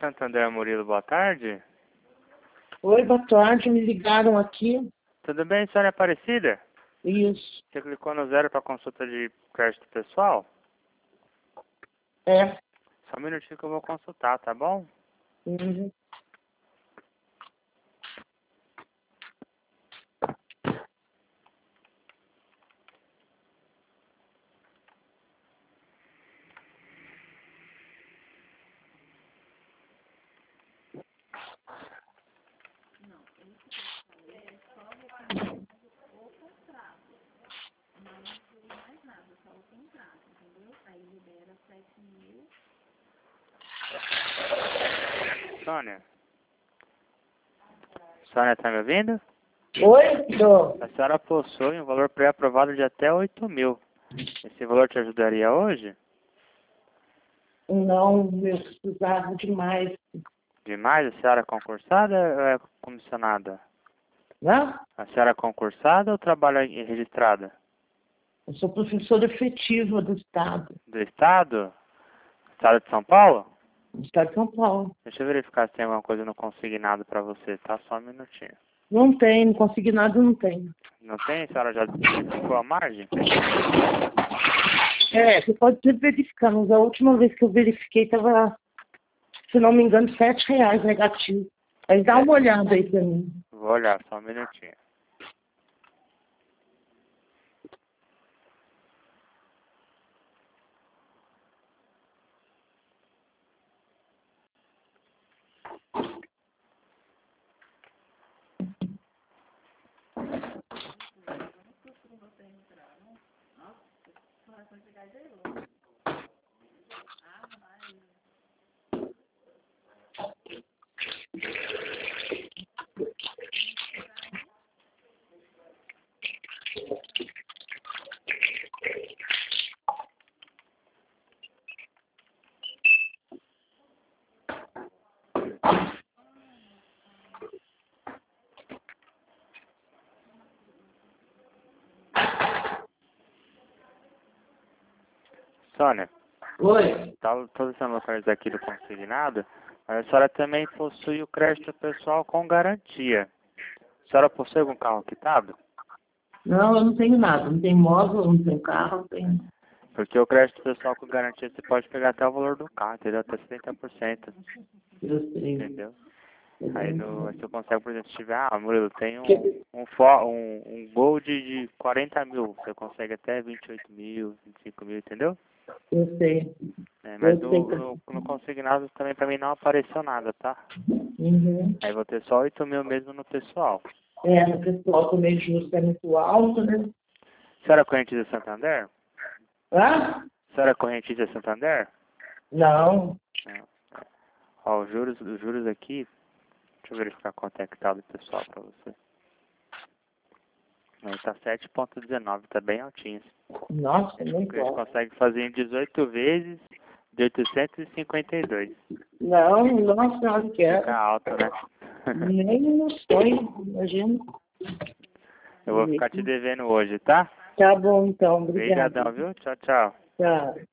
Santander, Murilo, boa tarde. Oi, boa tarde, me ligaram aqui. Tudo bem, senhora Aparecida? Isso. Você clicou no 0 para consulta de crédito pessoal? É. Só um minutinho que eu vou consultar, tá bom? Uhum. Sônia? Sônia, tá me ouvindo? Oi, tô. A senhora possui um valor pré-aprovado de até 8.000. Esse valor te ajudaria hoje? Não, eu precisava demais. Demais? A senhora é concursada ou é comissionada? Né? A senhora é concursada ou trabalha registrada? Eu sou professora efetiva do Estado. Do Estado? Estado de São Paulo? Do Estado de São Paulo. Deixa eu verificar se tem alguma coisa no consignado para você, tá? Só um minutinho. Não tem, não consegui nada, não tem. Não tem? A senhora já verificou a margem? É, você pode verificar, mas a última vez que eu verifiquei estava, se não me engano, R$ 7 negativo. Aí dá uma olhada aí pra mim. Vou olhar, só um minutinho. Sônia, Oi? todos os locais aqui do consignado, mas a senhora também possui o crédito pessoal com garantia. A senhora possui algum carro quitado? Não, eu não tenho nada. Não tenho móvel, não tenho carro, não tenho. Porque o crédito pessoal com garantia você pode pegar até o valor do carro, entendeu? Até 70%, Eu sei. entendeu? Aí você consegue, por exemplo, se tiver, Murilo, tem Que- um Gol de 40 mil, você consegue até 28.000, 25.000, entendeu? Eu sei. É, mas Eu sei. no consignado também pra mim não apareceu nada, tá? Uhum. Aí vou ter só 8.000 mesmo no pessoal. É, no pessoal também juros é muito alto, né? Senhora Correntida Santander? Ah? Senhora Correntida Santander? Não. Não. Ó, os juros aqui, deixa eu verificar quanto é que tá do pessoal pra você. Aí tá 7,19, tá bem altinho. Nossa, é A muito gente alto. consegue fazer em 18 vezes de 852. Não, nossa, não quero. Fica alto, né? Nem no sonho, imagina. Eu vou ficar te devendo hoje, tá? Tá bom, então. Obrigada. Obrigadão, viu? Tchau, tchau. Tchau.